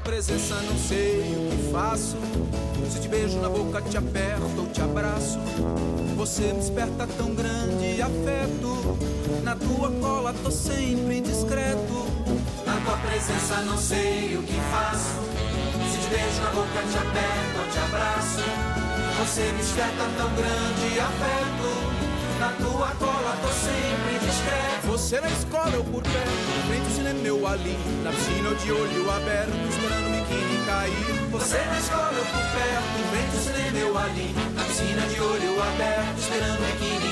presença não sei o que faço. Se te beijo na boca, te aperto ou te abraço. Você me desperta tão grande afeto. Na tua cola tô sempre discreto. Na tua presença não sei o que faço. Se te beijo na boca, te aperto ou te abraço. Você me desperta tão grande afeto. Na tua cola tô sempre discreto. Você na escola, eu por perto. Frente ao cinema, eu ali. Na piscina, eu de olho aberto, esperando o biquíni cair. Você na escola, eu por perto. Frente ao cinema, eu ali. Na piscina, de olho aberto, esperando o biquíni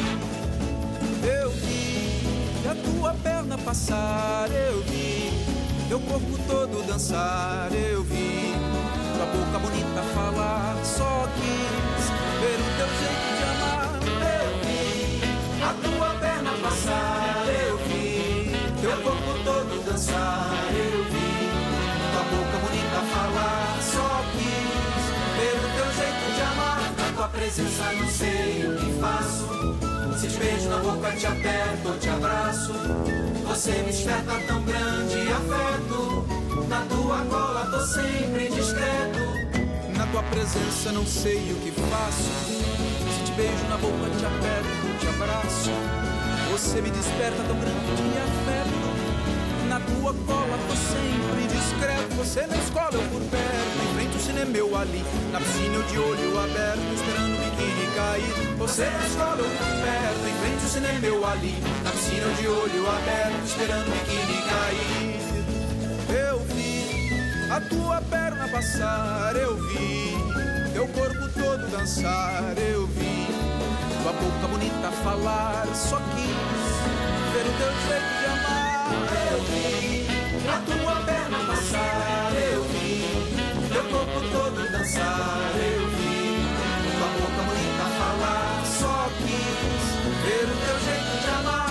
cair. Eu vi a tua perna passar, eu vi teu corpo todo dançar, eu vi tua boca bonita falar. Só quis ver o teu jeito de amar. Eu vi a tua perna passar, eu vi teu corpo todo dançar, eu vi tua boca bonita falar. Só quis ver o teu jeito de amar. Na tua presença não sei o que faço. Se te beijo na boca, te aperto ou te abraço. Você me desperta tão grande afeto. Na tua cola tô sempre discreto. Na tua presença não sei o que faço. Se te beijo na boca, te aperto, te abraço. Você me desperta tão grande afeto. Na tua cola tô sempre discreto. Você na escola, eu por perto. Em frente ao cinema, eu ali. Na piscina, eu de olho aberto, esperando o biquíni cair. Você na escola, eu por perto. Em frente ao cinema, eu ali. Na piscina, eu de olho aberto, esperando o biquíni cair. Eu vi a tua perna passar, eu vi teu corpo todo dançar, eu vi tua boca bonita falar. Só quis ver o teu jeito de amar. Eu vi a tua perna passar, eu vi teu corpo todo dançar, eu vi tua boca bonita falar. Só quis ver o teu jeito de amar.